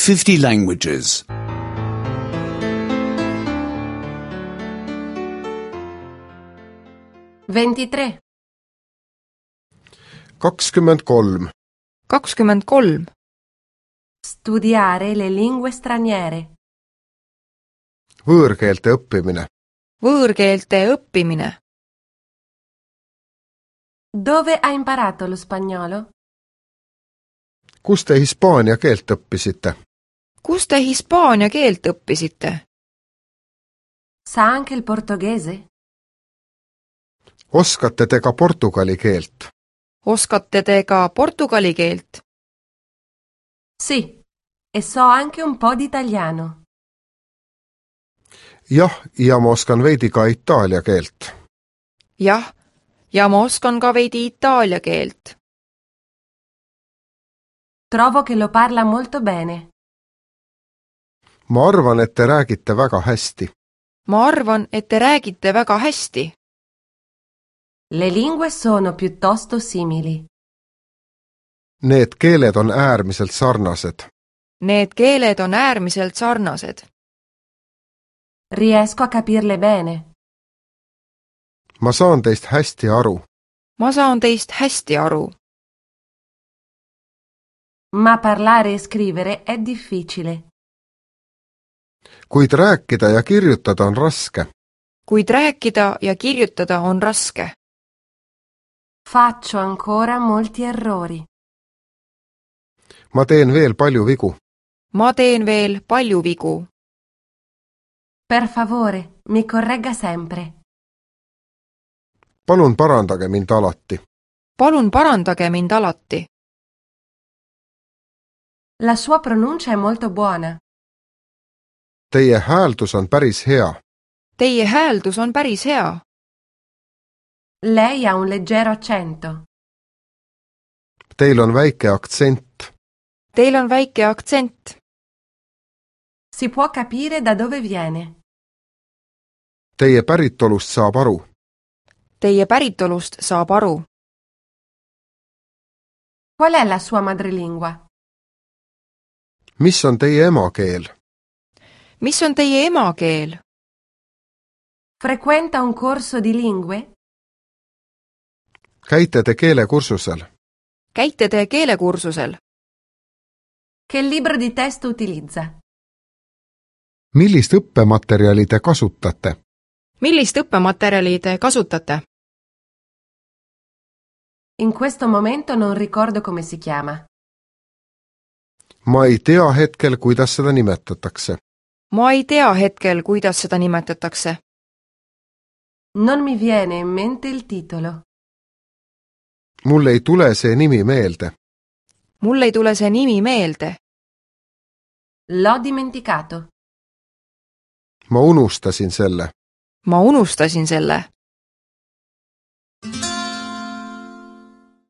50 languages. 23. 23. 23. Studiare le lingue straniere. Võõrkeelte õppimine. Võõrkeelte õppimine. Dove ha imparato lo spagnolo? Kus te hispaania keelt õppisite? Kus te hispaania keelt õppisite? Sa anche il portoghese? Oskate te ka portugali keelt? Oskate te ka portugali keelt? Sì, e so anche un po' di italiano. Jah, ja ma oskan veidi ka itaalia keelt. Jah, ja ma oskan ka veidi itaalia keelt. Trovo che lo parla molto bene. Ma arvan, et te räägite väga hästi. Ma arvan, et te räägite väga hästi. Le lingue sono piuttosto simili. Need keeled on äärmiselt sarnased. Need keeled on äärmiselt sarnased. Riesco a capirle bene. Ma saan teist hästi aru. Ma saan teist hästi aru. Ma parlare e scrivere è difficile. Kuid rääkida ja kirjutada on raske. Kuid rääkida ja kirjutada on raske. Faccio ancora molti errori. Ma teen veel palju vigu. Ma teen veel palju vigu. Per favore, mi corregga sempre. Palun parandage mind alati. Palun parandage mind alati. La sua pronuncia è molto buona. Teie hääldus on päris hea. Teie hääldus on päris hea. Lei ha un leggero accento. Teil on väike aktsent. Teil on väike aktsent. Si può capire da dove viene. Teie päritolust saab aru. Teie päritolust saab aru. Qual è la sua madrelingua? Mis on teie emakeel? Mis on teie emakeel? Frequenta un corso di lingue? Käite te keelekursusel? Käite te keelekursusel? Che libro di testo utilizza? Millist õppematerjali te kasutate? Millist õppematerjali te kasutate? In questo momento non ricordo come si chiama. Ma ei tea hetkel, kuidas seda nimetatakse. Ma ei tea hetkel, kuidas seda nimetatakse. Non mi viene in mente il titolo. Mul ei tule see nimi meelde. Mul ei tule see nimi meelde. L'ho dimenticato. Ma unustasin selle. Ma unustasin selle.